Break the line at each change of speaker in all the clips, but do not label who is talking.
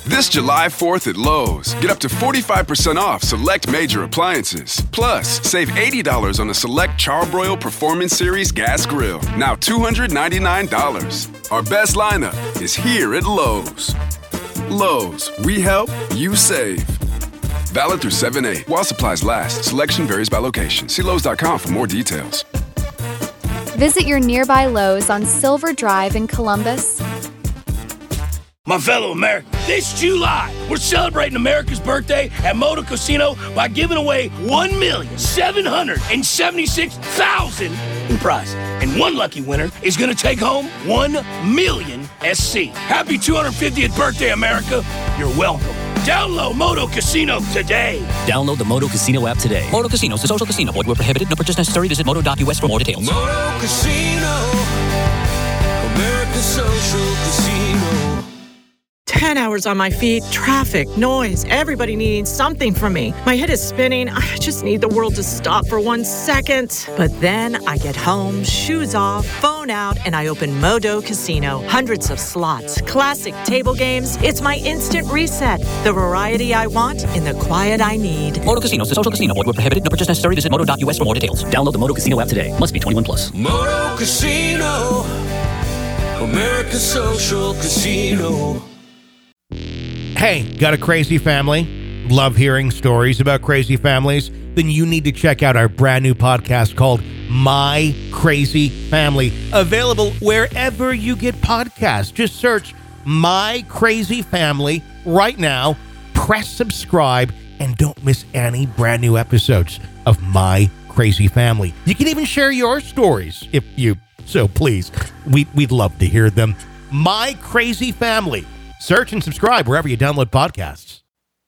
This July 4th at Lowe's, get up to 45% off select major appliances. Plus, save $80 on a select Char-Broil Performance Series gas grill, now $299. Our best lineup is here at Lowe's. Lowe's, we help, you save. Valid through 7/8. While supplies last, selection varies by location. See Lowes.com for more details.
Visit your nearby Lowe's on Silver Drive in Columbus.
My fellow Americans, this July, we're celebrating America's birthday at Moto Casino by giving away $1,776,000 in prizes. And one lucky winner is going to take home $1 million SC. Happy 250th birthday, America. You're welcome. Download Moto Casino today.
Download the Moto Casino app today. Moto Casino is a social casino. Void where prohibited. No purchase necessary. Visit moto.us for more details.
Moto Casino, America's social casino.
10 hours on my feet, traffic, noise, everybody needing something from me. My head is spinning. I just need the world to stop for 1 second. But then I get home, shoes off, phone out, and I open Moto Casino. Hundreds of slots, classic table games. It's my instant reset. The variety I want in the quiet I need.
Moto Casino is a social casino. Void where prohibited. No purchase necessary. Visit moto.us for more details. Download the Moto Casino app today. Must be 21 plus.
Moto Casino, America's social casino.
Hey, got a crazy family? Love hearing stories about crazy families? Then you need to check out our brand new podcast called My Crazy Family. Available wherever you get podcasts. Just search My Crazy Family right now. Press subscribe and don't miss any brand new episodes of My Crazy Family. You can even share your stories if you so please. We'd love to hear them. My Crazy Family. Search and subscribe wherever you download podcasts.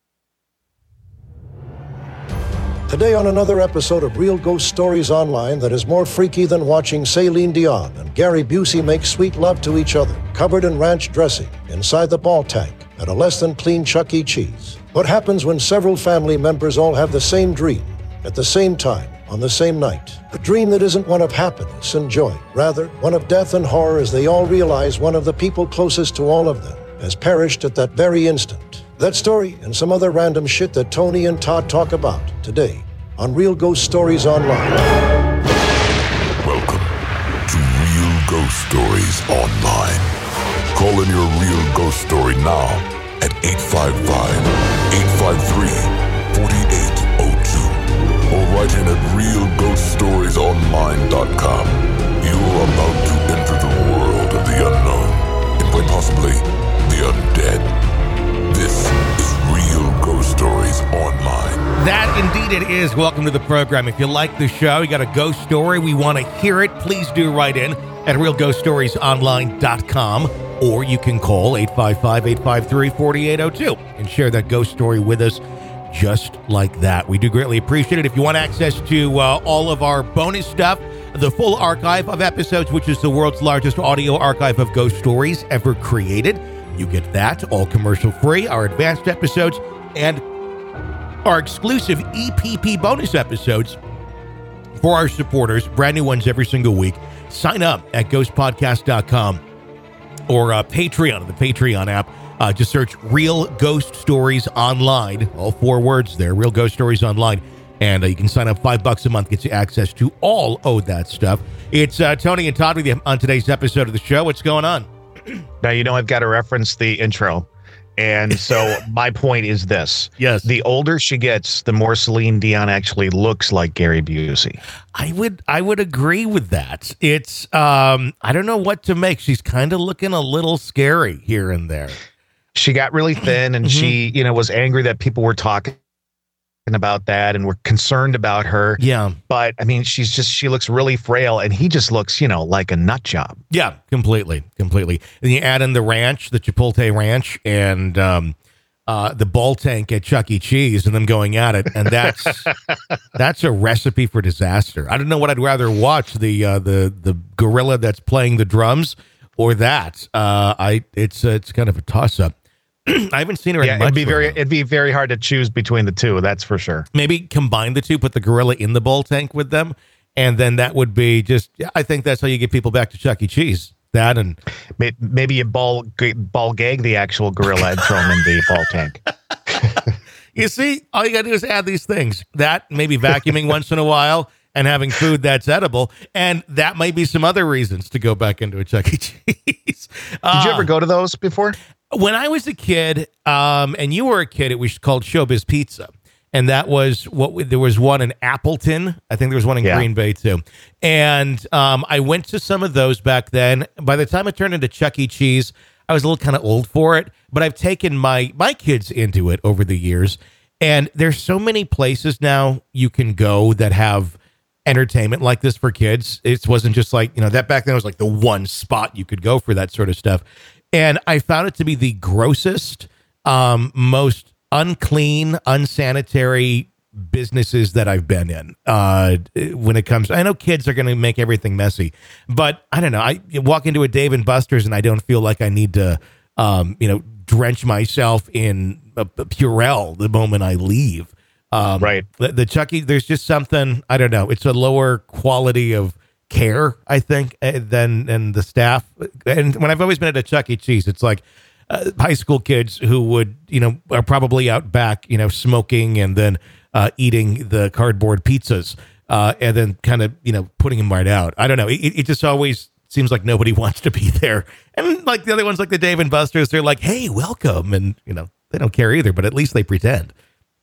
Today on another episode of Real Ghost Stories Online that is more freaky than watching Celine Dion and Gary Busey make sweet love to each other, covered in ranch dressing, inside the ball tank at a less than clean Chuck E. Cheese. What happens when several family members all have the same dream at the same time on the same night? A dream that isn't one of happiness and joy, rather one of death and horror as they all realize one of the people closest to all of them has perished at that very instant. That story and some other random shit that Tony and Todd talk about today on Real Ghost Stories Online.
Welcome to Real Ghost Stories Online. Call in your real ghost story now at 855-853-4802 or write in at realghoststoriesonline.com. You're about to enter the world of the unknown and quite possibly the undead. This is Real Ghost Stories Online.
That indeed it is. Welcome to the program. If you like the show, you got a ghost story, we want to hear it. Please do write in at realghoststoriesonline.com, or you can call 855-853-4802 and share that ghost story with us just like that. We do greatly appreciate it. If you want access to all of our bonus stuff, the full archive of episodes, which is the world's largest audio archive of ghost stories ever created, you get that, all commercial free, our advanced episodes, and our exclusive EPP bonus episodes for our supporters, brand new ones every single week. Sign up at ghostpodcast.com or Patreon, the Patreon app. Just search Real Ghost Stories Online, all 4 words there, Real Ghost Stories Online. And you can sign up $5 a month, gets you access to all of that stuff. It's Tony and Todd with you on today's episode of the show. What's going on?
Now, I've got to reference the intro. And so my point is this.
Yes.
The older she gets, the more Celine Dion actually looks like Gary Busey.
I would agree with that. It's, I don't know what to make. She's kind of looking a little scary here and there.
She got really thin and she, was angry that people were talking about that and were concerned about her.
Yeah.
But I mean, she looks really frail and he just looks, like a nut job.
Yeah, completely. And you add in the ranch, the Chipotle ranch, and the ball tank at Chuck E. Cheese and them going at it. And that's a recipe for disaster. I don't know what I'd rather watch, the gorilla that's playing the drums or that. It's kind of a toss up. I haven't seen her in much.
It'd be very hard to choose between the two, that's for sure.
Maybe combine the two, put the gorilla in the bull tank with them, and then that would be I think that's how you get people back to Chuck E. Cheese. That and
maybe you ball gag the actual gorilla and throw him in the ball tank.
You see, all you got to do is add these things. That, maybe vacuuming once in a while, and having food that's edible. And that might be some other reasons to go back into a Chuck E. Cheese.
Did you ever go to those before?
When I was a kid, and you were a kid, it was called Showbiz Pizza. And that was there was one in Appleton. I think there was one in Green Bay too. And I went to some of those back then. By the time it turned into Chuck E. Cheese, I was a little kind of old for it, but I've taken my kids into it over the years. And there's so many places now you can go that have entertainment like this for kids. It wasn't just like, that back then was like the one spot you could go for that sort of stuff. And I found it to be the grossest, most unclean, unsanitary businesses that I've been in. When it comes, I know kids are going to make everything messy, but I don't know. I walk into a Dave & Buster's and I don't feel like I need to, drench myself in a Purell the moment I leave.
Right.
The Chuck E. There's just something, I don't know. It's a lower quality of care, I think, than the staff. And when I've always been at a Chuck E. Cheese, it's like, high school kids who would, are probably out back, smoking and then eating the cardboard pizzas and then kind of, putting them right out. I don't know. It just always seems like nobody wants to be there. And like the other ones, like the Dave & Buster's, they're like, hey, welcome. And, they don't care either, but at least they pretend.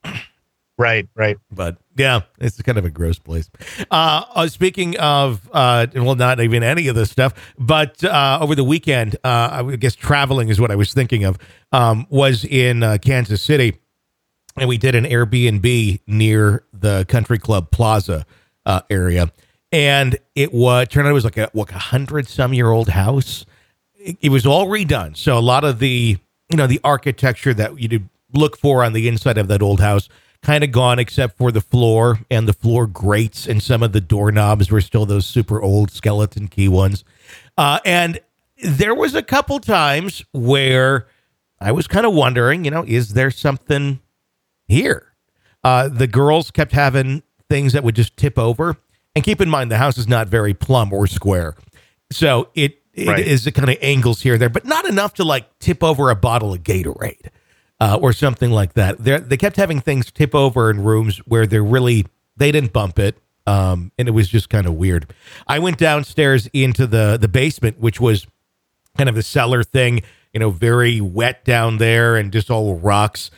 Right.
But yeah, it's kind of a gross place. Speaking of, not even any of this stuff, but over the weekend, I guess traveling is what I was thinking of, was in Kansas City. And we did an Airbnb near the Country Club Plaza area. And turned out it was like a 100-some-year-old house. It was all redone. So a lot of the, the architecture that you'd look for on the inside of that old house kind of gone, except for the floor and the floor grates, and some of the doorknobs were still those super old skeleton key ones. And there was a couple times where I was kind of wondering, is there something here? The girls kept having things that would just tip over. And keep in mind, the house is not very plumb or square. So it is the kind of angles here and there, but not enough to like tip over a bottle of Gatorade. Or something like that. They kept having things tip over in rooms where they didn't bump it, and it was just kind of weird. I went downstairs into the basement, which was kind of the cellar thing, very wet down there and just all rocks.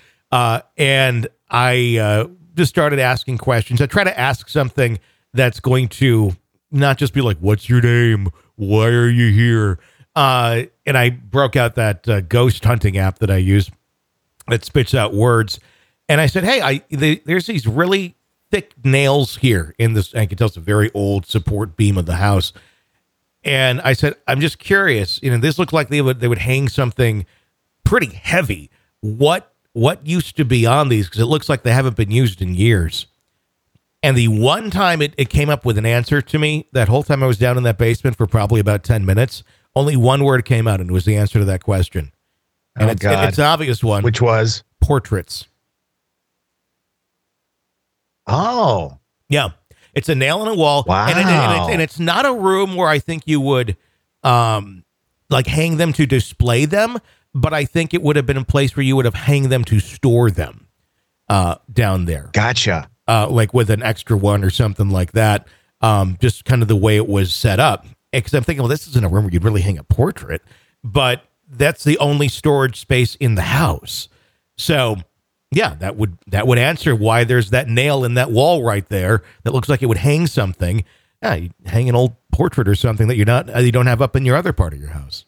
And I just started asking questions. I try to ask something that's going to not just be like, what's your name? Why are you here? And I broke out that ghost hunting app that I use that spits out words. And I said, hey, there's these really thick nails here in this. I can tell it's a very old support beam of the house. And I said, I'm just curious, this looked like they would hang something pretty heavy. What used to be on these? Because it looks like they haven't been used in years. And the one time it came up with an answer to me, that whole time I was down in that basement for probably about 10 minutes, only one word came out, and it was the answer to that question. And it's an obvious one.
Which was?
Portraits.
Oh.
Yeah. It's a nail in a wall.
Wow.
And it's not a room where I think you would like hang them to display them, but I think it would have been a place where you would have hanged them to store them down there.
Gotcha.
Like with an extra one or something like that. Just kind of the way it was set up. Because I'm thinking, well, this isn't a room where you'd really hang a portrait, but that's the only storage space in the house. So yeah, that would answer why there's that nail in that wall right there that looks like it would hang something. Yeah, you hang an old portrait or something that you don't have up in your other part of your house.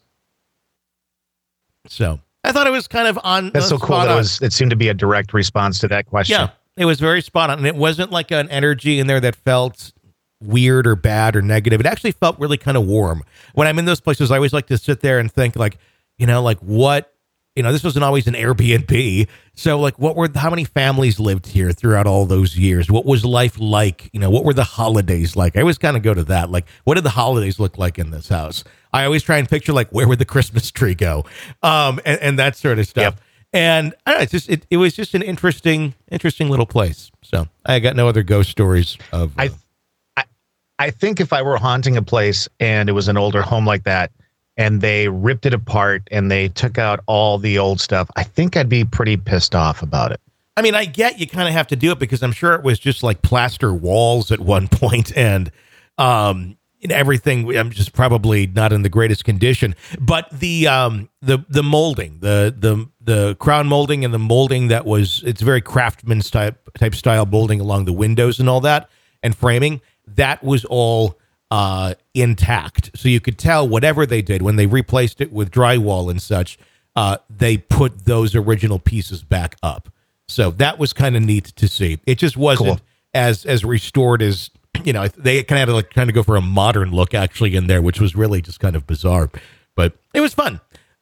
So I thought it was kind of on.
That's so cool. It seemed to be a direct response to that question.
Yeah, it was very spot on, and it wasn't like an energy in there that felt weird or bad or negative. It actually felt really kind of warm. When I'm in those places, I always like to sit there and think like what, this wasn't always an Airbnb. So like how many families lived here throughout all those years? What was life like? What were the holidays like? I always kind of go to that. Like, what did the holidays look like in this house? I always try and picture like, where would the Christmas tree go? And that sort of stuff. Yep. And I don't know, it was just an interesting little place. So I got no other ghost stories of.
I think if I were haunting a place and it was an older home like that, and they ripped it apart and they took out all the old stuff, I think I'd be pretty pissed off about it.
I mean, I get you kind of have to do it because I'm sure it was just like plaster walls at one point, and everything. I'm just probably not in the greatest condition. But the molding, the crown molding, and the molding it's very craftsman's type style molding along the windows and all that, and framing, that was all intact. So you could tell whatever they did when they replaced it with drywall and such, they put those original pieces back up. So that was kind of neat to see. It just wasn't as restored as, they kind of had to go for a modern look actually in there, which was really just kind of bizarre, but it was fun.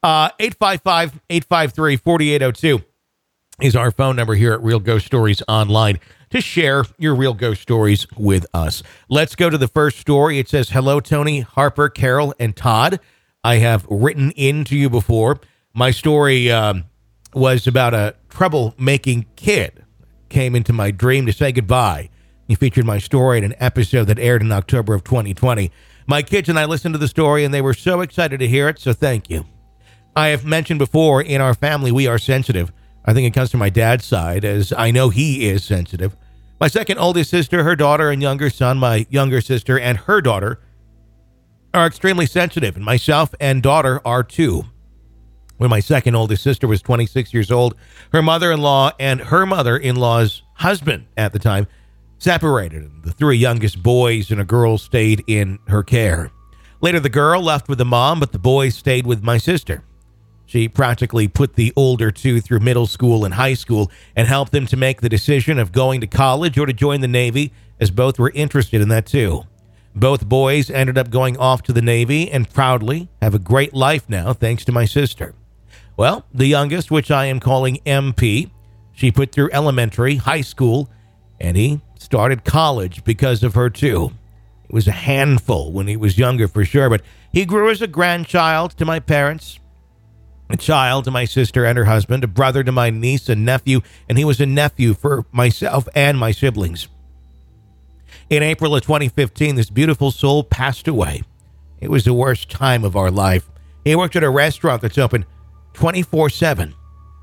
855-853-4802 is our phone number here at Real Ghost Stories Online to share your real ghost stories with us. Let's go to the first story. It says, hello, Tony, Harper, Carol, and Todd. I have written in to you before. My story, was about a troublemaking kid. Came into my dream to say goodbye. He featured my story in an episode that aired in October of 2020. My kids and I listened to the story, and they were so excited to hear it, so thank you. I have mentioned before, in our family, we are sensitive. I think it comes from my dad's side, as I know he is sensitive. My second oldest sister, her daughter, and younger son, my younger sister, and her daughter are extremely sensitive, and myself and daughter are too. When my second oldest sister was 26 years old, her mother-in-law and her mother-in-law's husband at the time separated. The three youngest boys and a girl stayed in her care. Later, the girl left with the mom, but the boys stayed with my sister. She practically put the older two through middle school and high school and helped them to make the decision of going to college or to join the Navy, as both were interested in that too. Both boys ended up going off to the Navy and proudly have a great life now, thanks to my sister. Well, the youngest, which I am calling MP, she put through elementary, high school, and he started college because of her too. It was a handful when he was younger for sure, but he grew as a grandchild to my parents, a child to my sister and her husband, a brother to my niece and nephew, and he was a nephew for myself and my siblings. In April of 2015, this beautiful soul passed away. It was the worst time of our life. He worked at a restaurant that's open 24/7.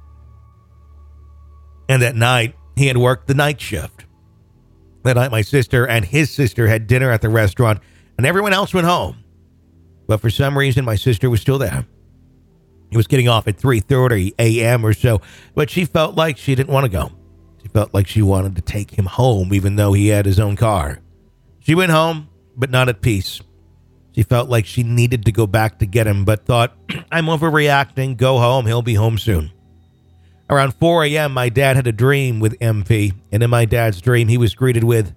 And that night, he had worked the night shift. That night, my sister and his sister had dinner at the restaurant, and everyone else went home. But for some reason, my sister was still there. He was getting off at 3:30 a.m. or so, but she felt like she didn't want to go. She felt like she wanted to take him home, even though he had his own car. She went home, but not at peace. She felt like she needed to go back to get him, but thought, I'm overreacting, go home, he'll be home soon. Around 4 a.m., my dad had a dream with MP, and in my dad's dream, he was greeted with,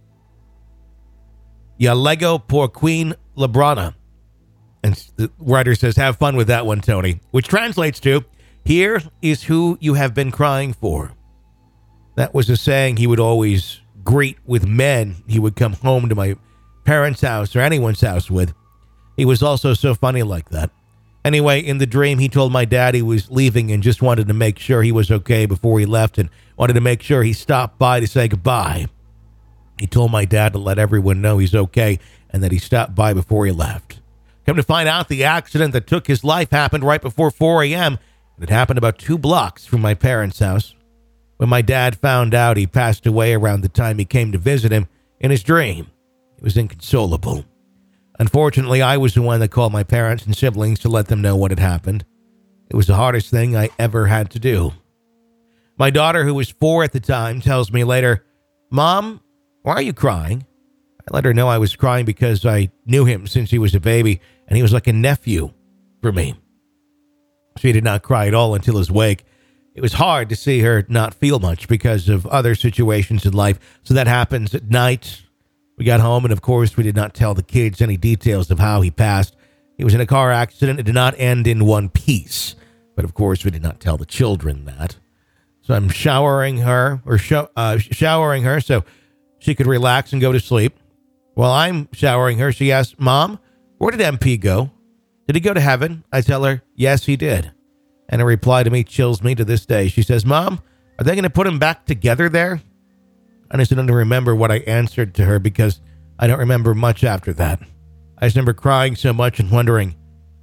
Ya lego por Queen Labrana. And the writer says, have fun with that one, Tony, which translates to, here is who you have been crying for. That was a saying he would always greet with men he would come home to my parents' house or anyone's house with. He was also so funny like that. Anyway, in the dream, he told my dad he was leaving and just wanted to make sure he was okay before he left and wanted to make sure he stopped by to say goodbye. He told my dad to let everyone know he's okay and that he stopped by before he left. Come to find out, the accident that took his life happened right before 4 a.m. and it happened about 2 blocks from my parents' house. When my dad found out, he passed away around the time he came to visit him in his dream. It was inconsolable. Unfortunately, I was the one that called my parents and siblings to let them know what had happened. It was the hardest thing I ever had to do. My daughter, who was 4 at the time, tells me later, Mom, why are you crying? I let her know I was crying because I knew him since he was a baby, and he was like a nephew for me. She did not cry at all until his wake. It was hard to see her not feel much because of other situations in life, so that happens at night. We got home, and of course, we did not tell the kids any details of how he passed. He was in a car accident. It did not end in one piece. But of course, we did not tell the children that. So I'm showering her so she could relax and go to sleep. While I'm showering her, she asks, Mom, where did MP go? Did he go to heaven? I tell her, yes, he did. And her reply to me chills me to this day. She says, Mom, are they going to put him back together there? I just don't remember what I answered to her because I don't remember much after that. I just remember crying so much and wondering,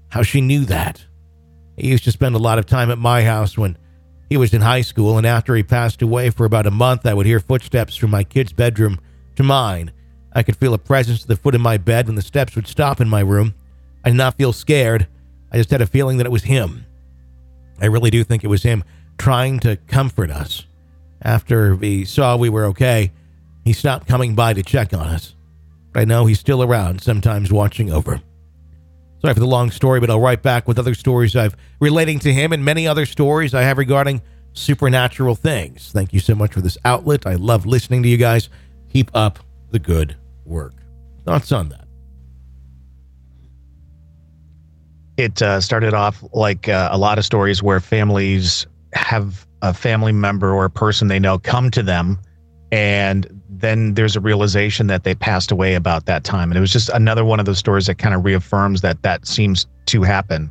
how she knew that. He used to spend a lot of time at my house when he was in high school, and after he passed away for about a month, I would hear footsteps from my kid's bedroom to mine. I could feel a presence at the foot of my bed when the steps would stop in my room. I did not feel scared. I just had a feeling that it was him. I really do think it was him trying to comfort us. After he saw we were okay, he stopped coming by to check on us. But I know he's still around, sometimes watching over. Sorry for the long story, but I'll write back with other stories I've relating to him and many other stories I have regarding supernatural things. Thank you so much for this outlet. I love listening to you guys. Keep up the good work. Thoughts on that?
It started off like a lot of stories where families have a family member or a person they know come to them, and then there's a realization that they passed away about that time. And it was just another one of those stories that kind of reaffirms that seems to happen.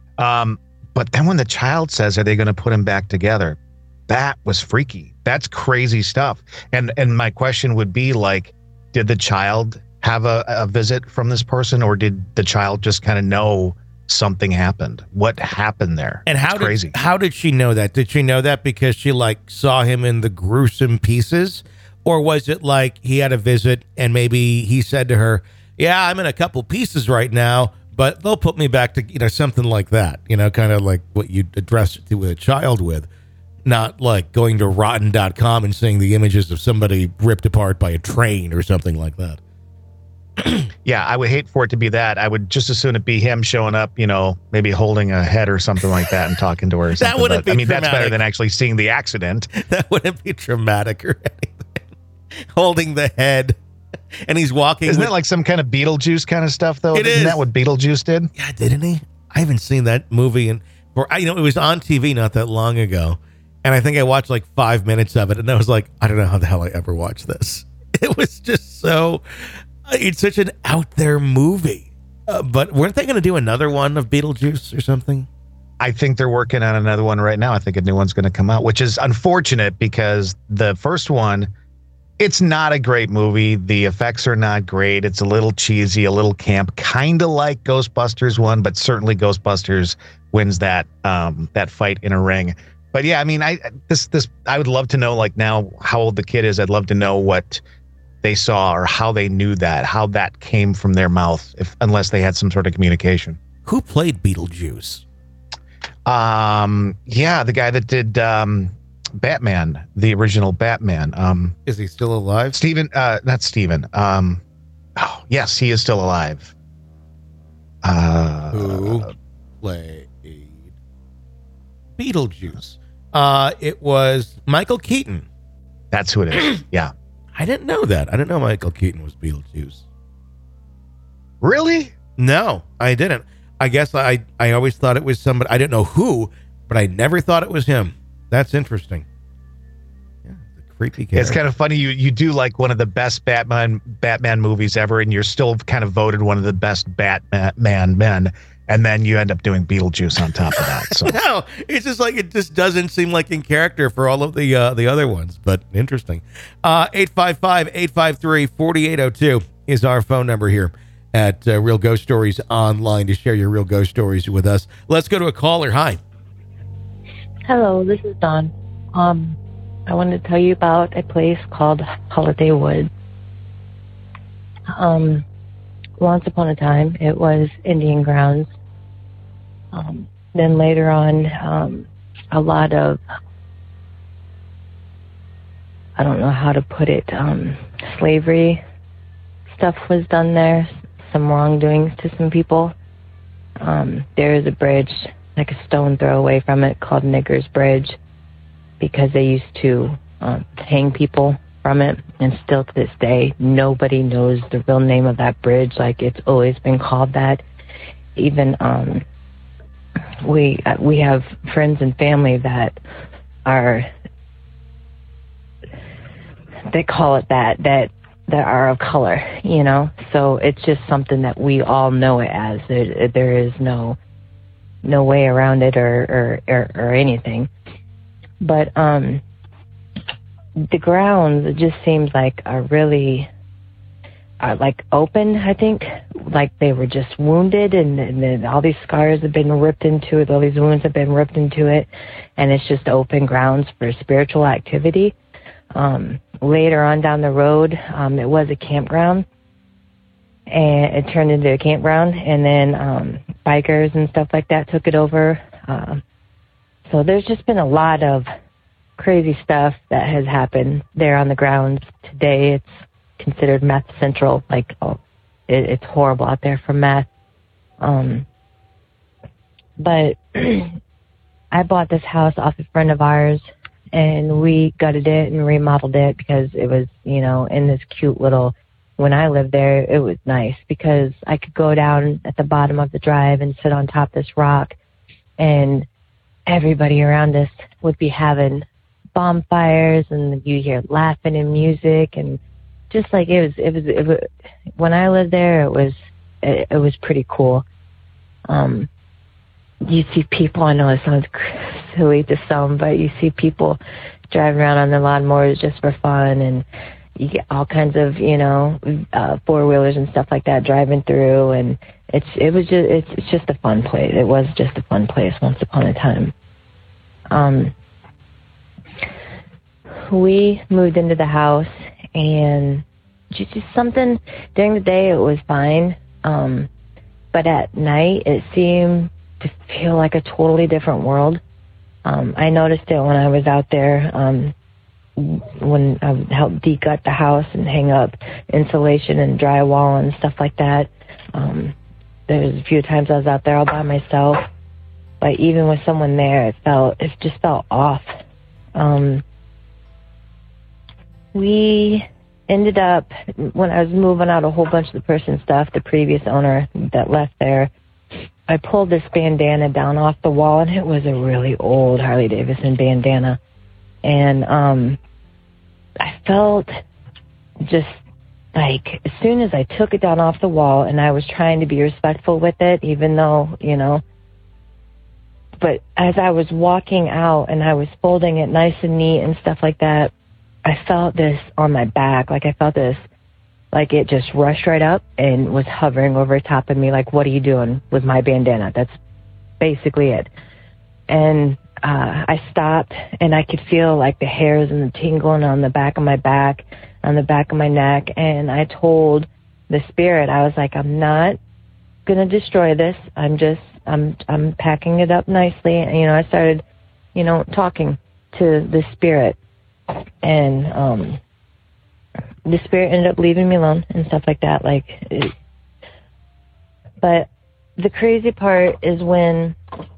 But then when the child says, are they going to put him back together? That was freaky. That's crazy stuff. And my question would be like, did the child have a visit from this person, or did the child just kind of know something happened? What happened there?
And how did she know that? Did she know that because she like saw him in the gruesome pieces? Or was it like he had a visit and maybe he said to her, yeah, I'm in a couple pieces right now, but they'll put me back to, something like that, kind of like what you'd address it to a child with, not like going to rotten.com and seeing the images of somebody ripped apart by a train or something like that.
Yeah, I would hate for it to be that. I would just as soon it be him showing up, maybe holding a head or something like that and talking to her. Or
That wouldn't be traumatic.
That's better than actually seeing the accident.
That wouldn't be traumatic or anything. Holding the head, and he's walking.
Isn't that like some kind of Beetlejuice kind of stuff, though? Isn't that what Beetlejuice did?
Yeah, didn't he? I haven't seen that movie, it was on TV not that long ago, and I think I watched like 5 minutes of it, and I was like, I don't know how the hell I ever watched this. It was just it's such an out there movie. But weren't they going to do another one of Beetlejuice or something?
I think they're working on another one right now. I think a new one's going to come out, which is unfortunate because the first one, it's not a great movie. The effects are not great. It's a little cheesy, a little camp, kind of like Ghostbusters 1, but certainly Ghostbusters wins that fight in a ring. But yeah, I mean, I would love to know, like, now how old the kid is. I'd love to know what they saw or how they knew that, how that came from their mouth, unless they had some sort of communication.
Who played Beetlejuice?
Yeah, the guy that did Batman, the original Batman.
Is he still alive?
Not Steven. Yes, he is still alive.
Who played Beetlejuice? It was Michael Keaton.
That's who it is. Yeah.
I didn't know that. I didn't know Michael Keaton was Beetlejuice.
Really?
No, I didn't. I guess I always thought it was somebody. I didn't know who, but I never thought it was him. That's interesting. Yeah, it's a creepy character.
It's kind of funny. You do like one of the best Batman movies ever, and you're still kind of voted one of the best Batman men, and then you end up doing Beetlejuice on top of that. So
no, it's just like it just doesn't seem like in character for all of the other ones, but interesting. 855-853-4802 is our phone number here at Real Ghost Stories Online to share your real ghost stories with us. Let's go to a caller. Hi.
Hello, this is Dawn. I wanted to tell you about a place called Holiday Woods. Once upon a time, it was Indian grounds. Then later on, a lot of, I don't know how to put it, slavery stuff was done there, some wrongdoings to some people. There is a bridge, like a stone throw away from it, called Nigger's Bridge, because they used to hang people from it, and still to this day, nobody knows the real name of that bridge. Like, it's always been called that. Even we have friends and family that they call it that are of color, So it's just something that we all know it as. There is no way around it or anything. But the grounds, it just seems like are really like open, I think. like they were just wounded, and then all these scars have been ripped into it, all these wounds have been ripped into it, and it's just open grounds for spiritual activity. Later on down the road, it was a campground, and it turned into a campground, and then bikers and stuff like that took it over. So there's just been a lot of crazy stuff that has happened there on the grounds. Today it's considered meth central. Like, it's horrible out there for meth. But I bought this house off a friend of ours, and we gutted it and remodeled it because it was, you know, in this cute little, when I lived there, it was nice because I could go down at the bottom of the drive and sit on top of this rock, and everybody around us would be having bonfires, and you hear laughing and music, and just like it was when I lived there, it was pretty cool. You see people, I know it sounds silly to some, but you see people driving around on their lawnmowers just for fun, and you get all kinds of, you know, four-wheelers and stuff like that driving through, and it's just a fun place. It was just a fun place once upon a time. We moved into the house, and just something during the day it was fine, but at night it seemed to feel like a totally different world. I noticed it when I was out there, when I helped de-gut the house and hang up insulation and drywall and stuff like that. There was a few times I was out there all by myself, but even with someone there, it just felt off. We ended up, when I was moving out a whole bunch of the person's stuff, the previous owner that left there, I pulled this bandana down off the wall, and it was a really old Harley Davidson bandana. And I felt just like, as soon as I took it down off the wall, and I was trying to be respectful with it, even though, you know, but as I was walking out and I was folding it nice and neat and stuff like that, I felt this on my back. Like I felt this, like it just rushed right up and was hovering over top of me. Like, what are you doing with my bandana? That's basically it. And I stopped, and I could feel like the hairs and the tingling on the back of my back, on the back of my neck. And I told the spirit, I was like, I'm not going to destroy this. I'm packing it up nicely. And, you know, I started, you know, talking to the spirit, and the spirit ended up leaving me alone and stuff like that. But the crazy part is when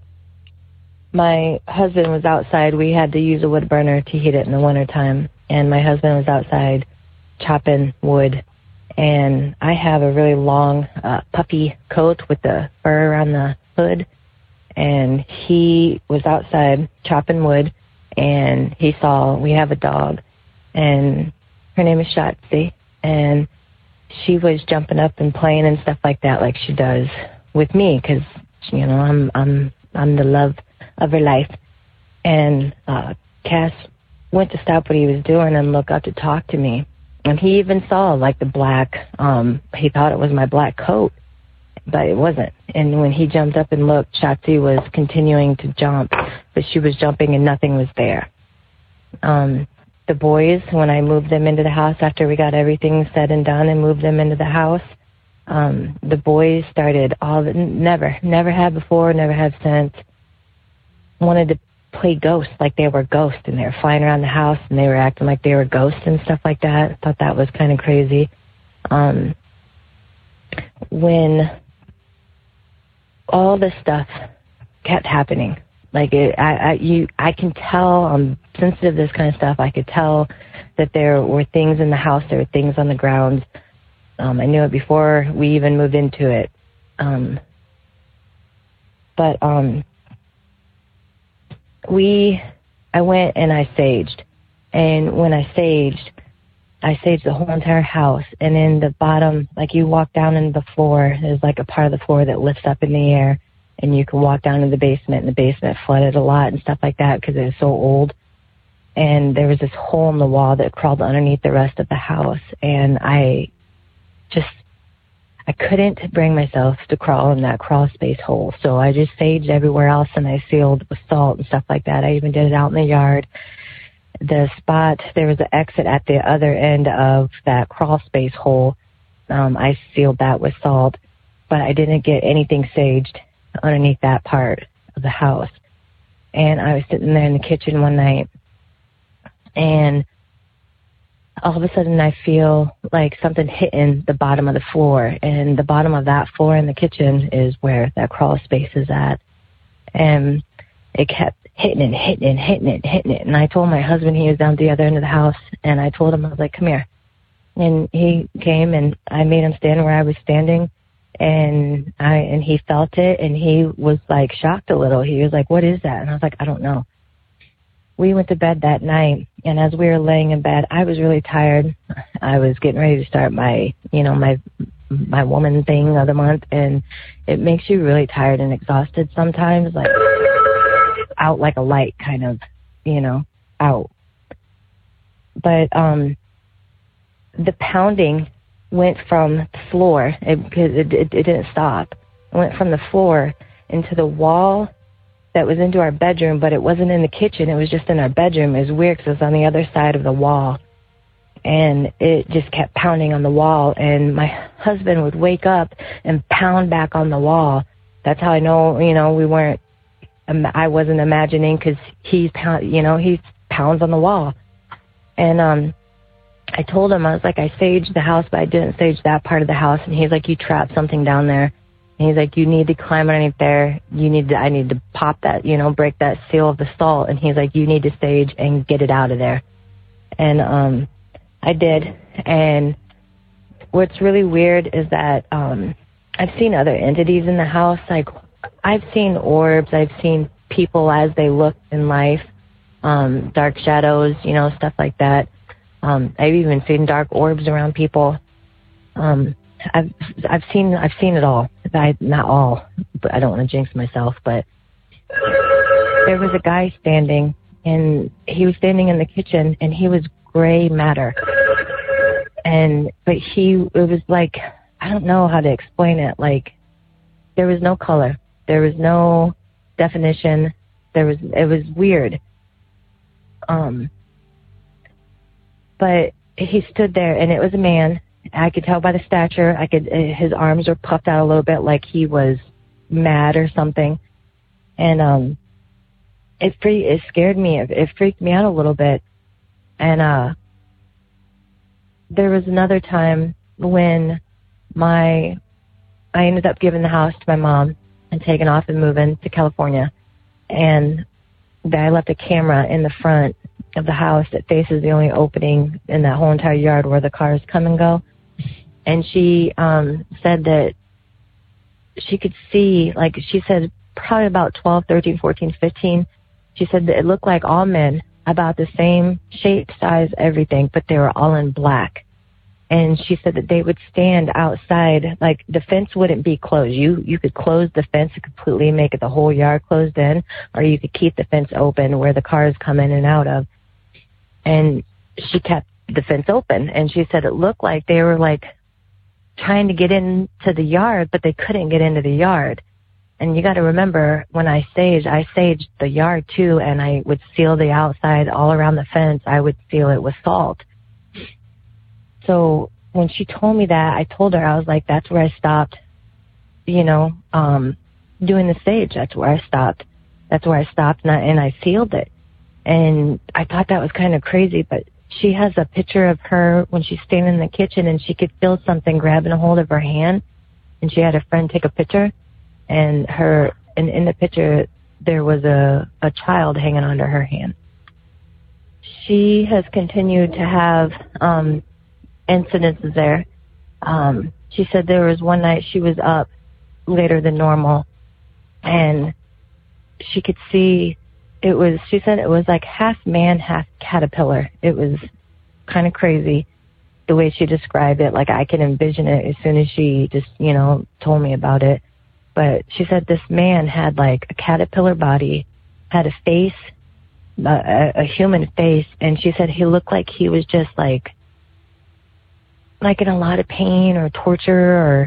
my husband was outside, we had to use a wood burner to heat it in the wintertime, and my husband was outside chopping wood, and I have a really long puffy coat with the fur around the hood, and he was outside chopping wood, and he saw, we have a dog, and her name is Shotzi, and she was jumping up and playing and stuff like that, like she does with me, because, you know, I'm the love of her life. And Cass went to stop what he was doing and look up to talk to me, and he even saw like the black, he thought it was my black coat, but it wasn't. And when he jumped up and looked, Shotzi was continuing to jump, but she was jumping and nothing was there. The boys, when I moved them into the house after we got everything said and done and moved them into the house, the boys started never had before, never had since, wanted to play ghosts, like they were ghosts, and they were flying around the house and they were acting like they were ghosts and stuff like that. I thought that was kind of crazy. When all this stuff kept happening, like I can tell, I'm sensitive to this kind of stuff. I could tell that there were things in the house, there were things on the grounds. I knew it before we even moved into it. I went and I saged, and when I saged the whole entire house, and in the bottom, like you walk down in the floor, there's like a part of the floor that lifts up in the air, and you can walk down to the basement, and the basement flooded a lot and stuff like that because it was so old. And there was this hole in the wall that crawled underneath the rest of the house, and I I couldn't bring myself to crawl in that crawl space hole. So I just saged everywhere else, and I sealed with salt and stuff like that. I even did it out in the yard. The spot, there was an exit at the other end of that crawl space hole. I sealed that with salt, but I didn't get anything saged underneath that part of the house. And I was sitting there in the kitchen one night, and all of a sudden I feel like something hitting the bottom of the floor, and the bottom of that floor in the kitchen is where that crawl space is at. And it kept hitting it. And I told my husband, he was down at the other end of the house, and I told him, I was like, come here. And he came, and I made him stand where I was standing, and he felt it, and he was like shocked a little. He was like, what is that? And I was like, I don't know. We went to bed that night, and as we were laying in bed, I was really tired. I was getting ready to start my woman thing of the month, and it makes you really tired and exhausted sometimes, like out like a light, kind of, out. But the pounding went from the floor, because it didn't stop. It went from the floor into the wall that was into our bedroom, but it wasn't in the kitchen. It was just in our bedroom. It was weird because it was on the other side of the wall. And it just kept pounding on the wall. And my husband would wake up and pound back on the wall. That's how I know, I wasn't imagining, because he pounds on the wall. And I told him, I was like, I saged the house, but I didn't sage that part of the house. And he's like, you trapped something down there. And he's like, you need to climb underneath there. I need to pop that, break that seal of the salt. And he's like, you need to sage and get it out of there. And I did. And what's really weird is that I've seen other entities in the house. Like, I've seen orbs. I've seen people as they look in life, dark shadows, stuff like that. I've even seen dark orbs around people. I've seen it all. Not all, but I don't want to jinx myself. But there was a guy standing, and he was standing in the kitchen, and he was gray matter. But it was like, I don't know how to explain it. Like, there was no color, there was no definition. It was weird. But he stood there, and it was a man. I could tell by the stature. His arms were puffed out a little bit, like he was mad or something. And it scared me. It freaked me out a little bit. And there was another time when I ended up giving the house to my mom and taking off and moving to California. And I left a camera in the front of the house that faces the only opening in that whole entire yard where the cars come and go. And she said that she could see, like she said, probably about 12, 13, 14, 15. She said that it looked like all men, about the same shape, size, everything, but they were all in black. And she said that they would stand outside, like the fence wouldn't be closed. You could close the fence completely, make it the whole yard closed in, or you could keep the fence open where the cars come in and out of. And she kept the fence open, and she said it looked like they were like trying to get into the yard, but they couldn't get into the yard. And you got to remember, when I saged the yard too, and I would seal the outside all around the fence. I would seal it with salt. So when she told me that, I told her, I was like, that's where I stopped, doing the sage. That's where I stopped. And I sealed it. And I thought that was kind of crazy, but she has a picture of her when she's standing in the kitchen, and she could feel something grabbing a hold of her hand. And she had a friend take a picture, and in the picture, there was a child hanging onto her hand. She has continued to have incidences there. She said there was one night she was up later than normal, and she could see she said it was like half man, half caterpillar. It was kind of crazy the way she described it. Like, I could envision it as soon as she just, told me about it. But she said this man had like a caterpillar body, had a face, a human face, and she said he looked like he was just like in a lot of pain or torture, or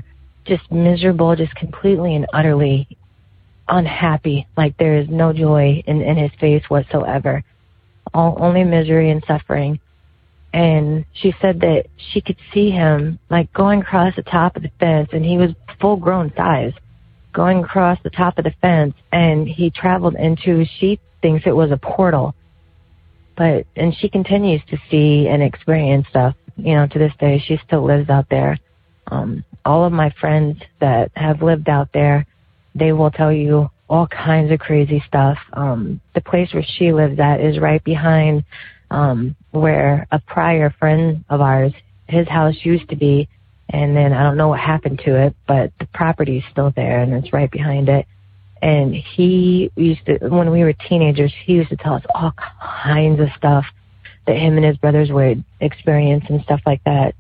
just miserable, just completely and utterly unhappy. Like there is no joy in his face whatsoever. Only misery and suffering. And she said that she could see him like going across the top of the fence, and he was full grown size, going across the top of the fence, and he traveled into, she thinks it was a portal. And she continues to see and experience stuff, you know, to this day. She still lives out there. All of my friends that have lived out there, they will tell you all kinds of crazy stuff. The place where she lives at is right behind where a prior friend of ours, his house used to be, and then I don't know what happened to it, but the property's still there, and it's right behind it. And he used to, when we were teenagers, he used to tell us all kinds of stuff that him and his brothers would experience and stuff like that.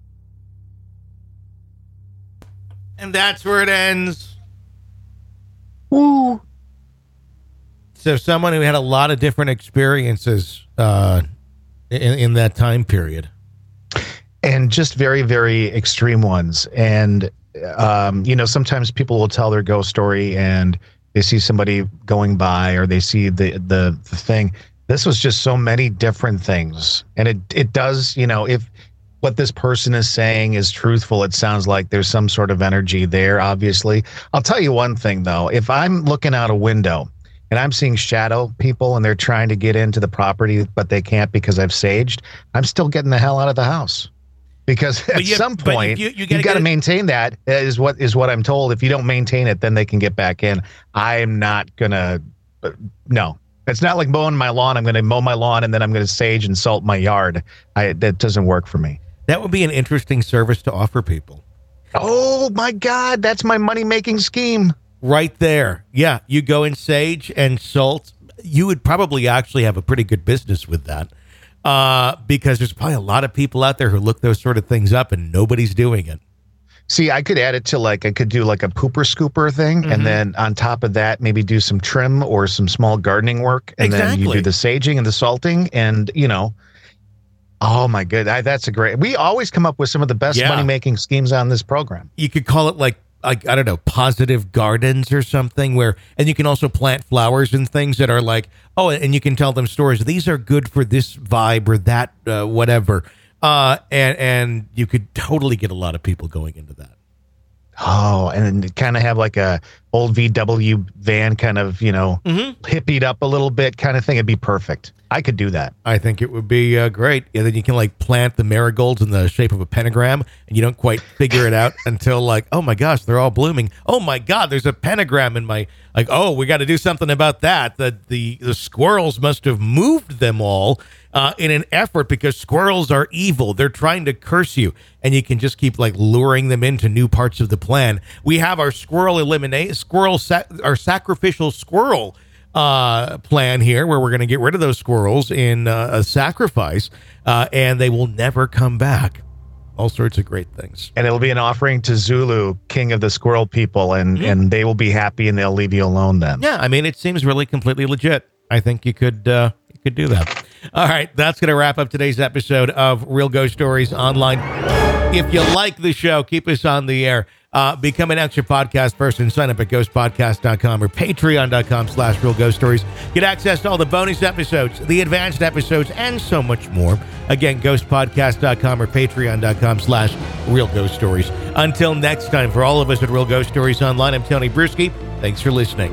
And that's where it ends.
Woo.
So someone who had a lot of different experiences in that time period.
And just very, very extreme ones. And, you know, sometimes people will tell their ghost story and they see somebody going by or they see the thing. This was just so many different things. And it does, you know, if what this person is saying is truthful, it sounds like there's some sort of energy there, obviously. I'll tell you one thing, though. If I'm looking out a window and I'm seeing shadow people and they're trying to get into the property, but they can't because I've saged, I'm still getting the hell out of the house. Because at some point, you got to maintain that, is what I'm told. If you don't maintain it, then they can get back in. I'm not going to, no. It's not like mowing my lawn. I'm going to mow my lawn and then I'm going to sage and salt my yard. That doesn't work for me.
That would be an interesting service to offer people.
Oh, my God. That's my money-making scheme.
Right there. Yeah, you go and sage and salt. You would probably actually have a pretty good business with that. Because there's probably a lot of people out there who look those sort of things up and nobody's doing it.
See, I could add it to I could do like a pooper scooper thing. Mm-hmm. And then on top of that, maybe do some trim or some small gardening work. And then you do the saging and the salting and, you know, oh my goodness. That's a great, we always come up with some of the best money-making schemes on this program.
You could call it like, I don't know, positive gardens or something and you can also plant flowers and things that are like, oh, and you can tell them stories. These are good for this vibe or that, whatever. And you could totally get a lot of people going into that.
Oh, and kind of have like a old VW van kind of, you know, hippied up a little bit kind of thing. It'd be perfect. I could do that.
I think it would be great. And then you can like plant the marigolds in the shape of a pentagram and you don't quite figure it out until like, oh my gosh, they're all blooming. Oh my God, there's a pentagram in my, like, oh, we got to do something about that. The squirrels must have moved them all in an effort because squirrels are evil. They're trying to curse you. And you can just keep like luring them into new parts of the plan. We have our our sacrificial squirrel plan here where we're going to get rid of those squirrels in a sacrifice and they will never come back. All sorts of great things.
And it'll be an offering to Zulu, king of the squirrel people, and they will be happy and they'll leave you alone then.
Yeah, I mean, it seems really completely legit. I think you could do that. All right, that's going to wrap up today's episode of Real Ghost Stories Online. If you like the show, keep us on the air. Become an extra podcast person. Sign up at ghostpodcast.com or patreon.com/Real Ghost Stories. Get access to all the bonus episodes, the advanced episodes, and so much more. Again, ghostpodcast.com or patreon.com/Real Ghost Stories. Until next time, for all of us at Real Ghost Stories Online, I'm Tony Bruschi. Thanks for listening.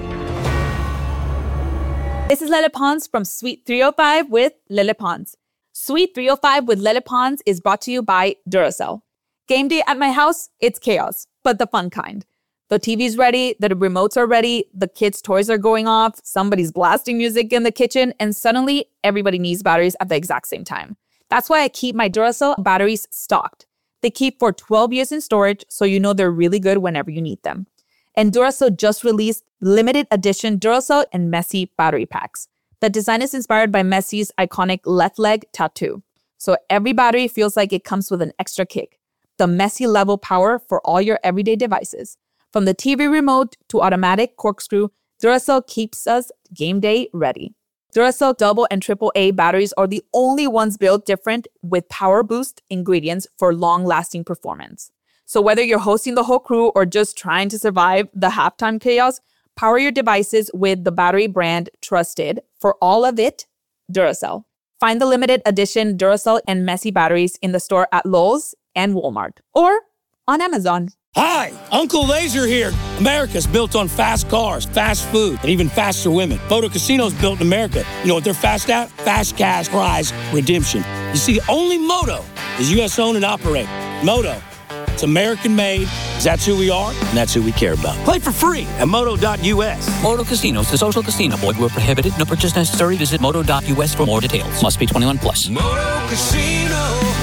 This is Lele Pons from Suite 305 with Lele Pons. Suite 305 with Lele Pons is brought to you by Duracell. Game day at my house, it's chaos, but the fun kind. The TV's ready, the remotes are ready, the kids' toys are going off, somebody's blasting music in the kitchen, and suddenly everybody needs batteries at the exact same time. That's why I keep my Duracell batteries stocked. They keep for 12 years in storage, so you know they're really good whenever you need them. And Duracell just released limited edition Duracell and Messi battery packs. The design is inspired by Messi's iconic left leg tattoo. So every battery feels like it comes with an extra kick. The Messi level power for all your everyday devices. From the TV remote to automatic corkscrew, Duracell keeps us game day ready. Duracell double and triple A batteries are the only ones built different with power boost ingredients for long-lasting performance. So whether you're hosting the whole crew or just trying to survive the halftime chaos, power your devices with the battery brand trusted for all of it, Duracell. Find the limited edition Duracell and Messy batteries in the store at Lowe's and Walmart or on Amazon.
Hi, Uncle Laser here. America's built on fast cars, fast food, and even faster women. Moto Casino's built in America. You know what they're fast at? Fast cash prize redemption. You see, only Moto is U.S. owned and operated. Moto, it's American made. That's who we are, and that's who we care about. Play for free at moto.us.
Moto Casino is a social casino. Void where prohibited. No purchase necessary. Visit moto.us for more details. Must be 21 plus.
Moto Casino,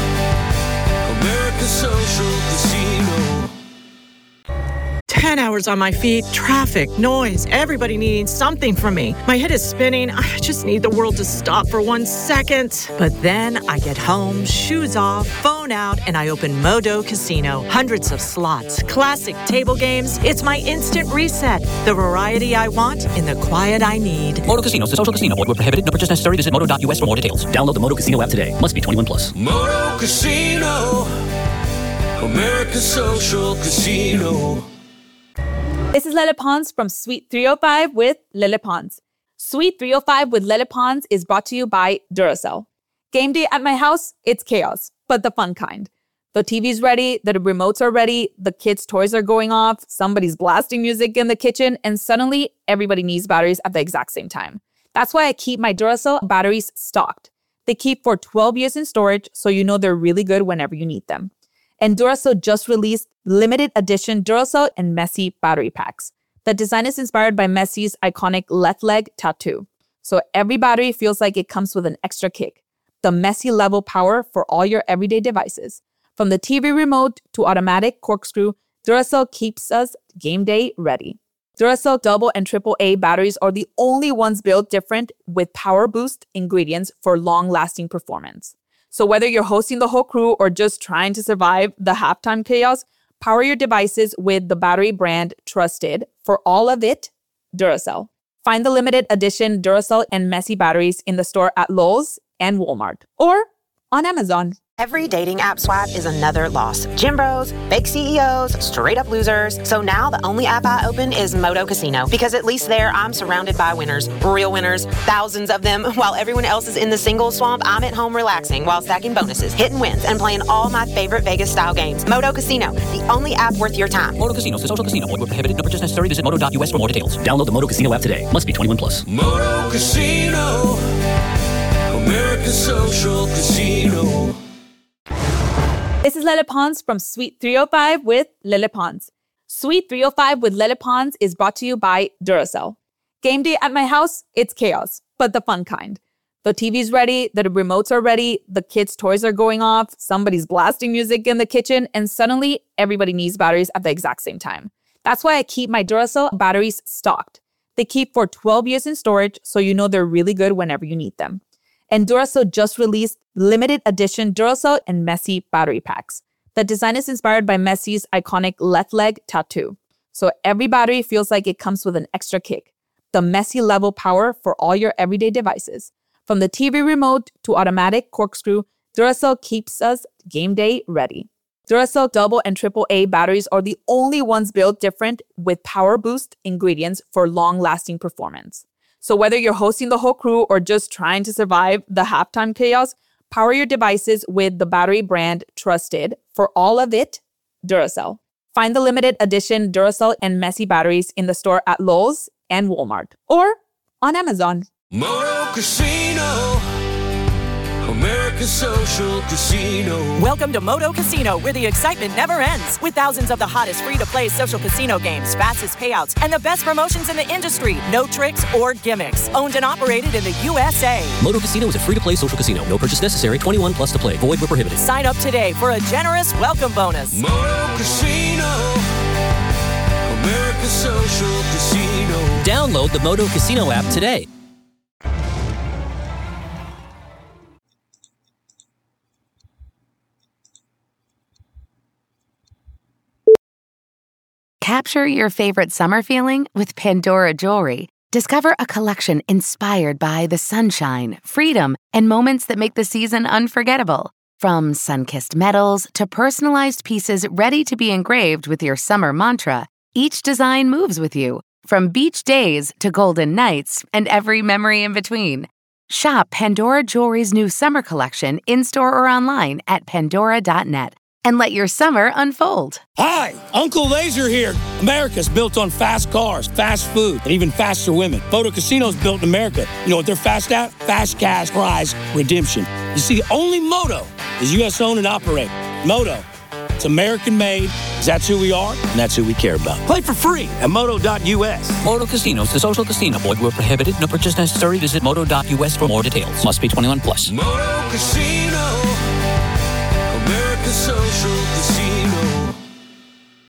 America's social casino.
10 hours on my feet, traffic, noise, everybody needing something from me. My head is spinning. I just need the world to stop for 1 second. But then I get home, shoes off, phone out, and I open Modo Casino. Hundreds of slots, classic table games. It's my instant reset. The variety I want in the quiet I need.
Moto Casino is a social casino. Void where prohibited. No purchase necessary. Visit moto.us for more details. Download the Moto Casino app today. Must be 21 plus.
Moto Casino, America's social casino.
This is Lele Pons from Suite 305 with Lele Pons. Suite 305 with Lele Pons is brought to you by Duracell. Game day at my house, it's chaos, but the fun kind. The TV's ready, the remotes are ready, the kids' toys are going off, somebody's blasting music in the kitchen, and suddenly everybody needs batteries at the exact same time. That's why I keep my Duracell batteries stocked. They keep for 12 years in storage, so you know they're really good whenever you need them. And Duracell just released limited edition Duracell and Messy battery packs. The design is inspired by Messy's iconic left leg tattoo. So every battery feels like it comes with an extra kick. The Messy level power for all your everyday devices. From the TV remote to automatic corkscrew, Duracell keeps us game day ready. Duracell double and triple A batteries are the only ones built different with power boost ingredients for long-lasting performance. So whether you're hosting the whole crew or just trying to survive the halftime chaos, power your devices with the battery brand trusted for all of it, Duracell. Find the limited edition Duracell and Messy batteries in the store at Lowe's and Walmart or on Amazon.
Every dating app swipe is another loss. Gym bros, fake CEOs, straight up losers. So now the only app I open is Moto Casino because at least there I'm surrounded by winners, real winners, thousands of them. While everyone else is in the single swamp, I'm at home relaxing while stacking bonuses, hitting wins, and playing all my favorite Vegas style games. Moto Casino, the only app worth your time.
Moto Casino is a social casino. Void where prohibited. No purchase necessary. Visit moto.us for more details. Download the Moto Casino app today. Must be 21 plus.
Moto Casino, America's social casino.
This is Lele Pons from Suite 305 with Lele Pons. Suite 305 with Lele Pons is brought to you by Duracell. Game day at my house, it's chaos, but the fun kind. The TV's ready, the remotes are ready, the kids' toys are going off, somebody's blasting music in the kitchen, and suddenly everybody needs batteries at the exact same time. That's why I keep my Duracell batteries stocked. They keep for 12 years in storage, so you know they're really good whenever you need them. And Duracell just released limited edition Duracell and Messy battery packs. The design is inspired by Messy's iconic left leg tattoo. So every battery feels like it comes with an extra kick. The Messy level power for all your everyday devices. From the TV remote to automatic corkscrew, Duracell keeps us game day ready. Duracell double and triple A batteries are the only ones built different with power boost ingredients for long-lasting performance. So whether you're hosting the whole crew or just trying to survive the halftime chaos, power your devices with the battery brand trusted for all of it, Duracell. Find the limited edition Duracell and Messy batteries in the store at Lowe's and Walmart or on Amazon.
Moto Casino, America's social casino.
Welcome to Moto Casino, where the excitement never ends. With thousands of the hottest free-to-play social casino games, fastest payouts, and the best promotions in the industry. No tricks or gimmicks. Owned and operated in the USA.
Moto Casino is a free-to-play social casino. No purchase necessary. 21 plus to play. Void where prohibited.
Sign up today for a generous welcome bonus.
Moto Casino, America's social casino.
Download the Moto Casino app today.
Capture your favorite summer feeling with Pandora Jewelry. Discover a collection inspired by the sunshine, freedom, and moments that make the season unforgettable. From sun-kissed metals to personalized pieces ready to be engraved with your summer mantra, each design moves with you. From beach days to golden nights and every memory in between. Shop Pandora Jewelry's new summer collection in-store or online at pandora.net and let your summer unfold.
Hi, Uncle Laser here. America's built on fast cars, fast food, and even faster women. Moto Casino's built in America. You know what they're fast at? Fast cash prize redemption. You see, the only Moto is U.S. owned and operated. Moto. It's American made, 'cause that's who we are, and that's who we care about. Play for free at moto.us.
Moto Casinos, the social casino. Void where prohibited. No purchase necessary. Visit moto.us for more details. Must be 21 plus.
Moto Casino.